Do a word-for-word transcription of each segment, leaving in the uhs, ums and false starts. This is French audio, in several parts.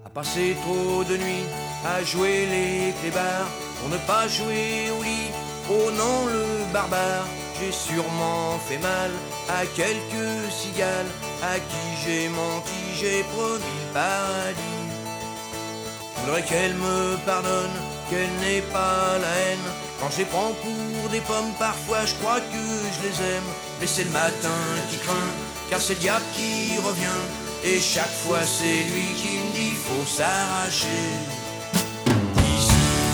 à passer trop de nuits, à jouer les clébards, pour ne pas jouer au lit. Oh non, le barbare, j'ai sûrement fait mal à quelques cigales, à qui j'ai menti, j'ai promis le paradis. Faudrait qu'elle me pardonne, qu'elle n'ait pas la haine. Quand je les prends pour des pommes, parfois je crois que je les aime. Mais c'est le matin qui craint, car c'est le diable qui revient. Et chaque fois c'est lui qui me dit faut s'arracher d'ici.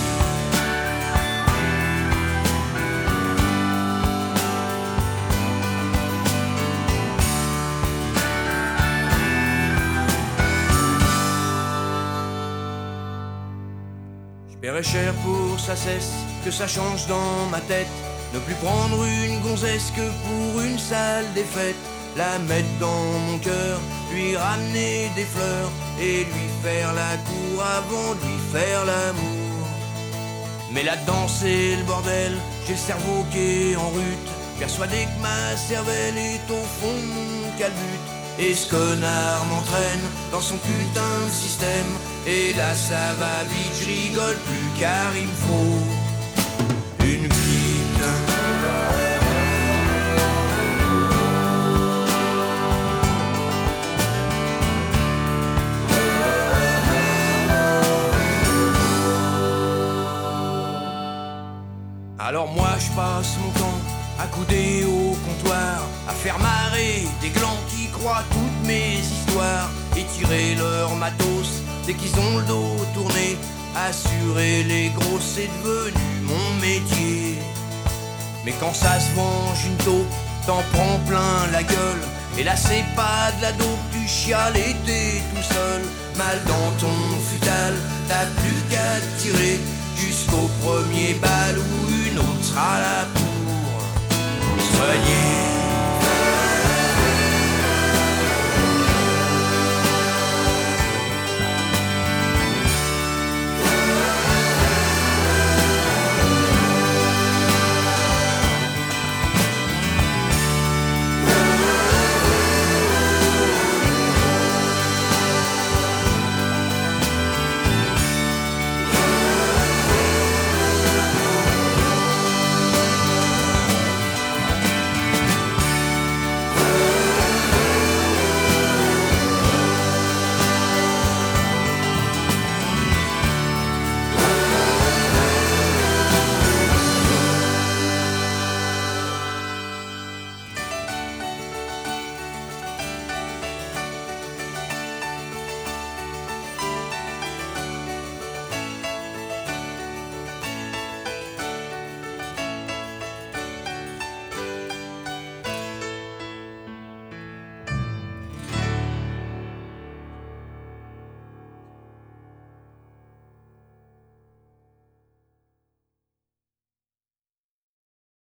Je paierais cher pour sa cesse, que ça change dans ma tête. Ne plus prendre une gonzesse que pour une salle des fêtes. La mettre dans mon cœur, lui ramener des fleurs et lui faire la cour avant de lui faire l'amour. Mais là-dedans c'est le bordel, j'ai le cerveau qui est en rute, persuadé que ma cervelle est au fond de mon calbut. Et ce connard m'entraîne dans son putain de système, et là ça va vite, je rigole plus car il me faut une petite. Alors moi je passe mon temps à couder au comptoir, à faire marrer des glands qui croient toutes mes histoires, et tirer leur matos dès qu'ils ont le dos tourné. Assurer les gros c'est devenu mon métier. Mais quand ça se venge une taupe, t'en prends plein la gueule. Et là c'est pas de la dope, tu chiales et t'es tout seul. Mal dans ton futal, t'as plus qu'à tirer jusqu'au premier bal où une autre sera là pour soigner.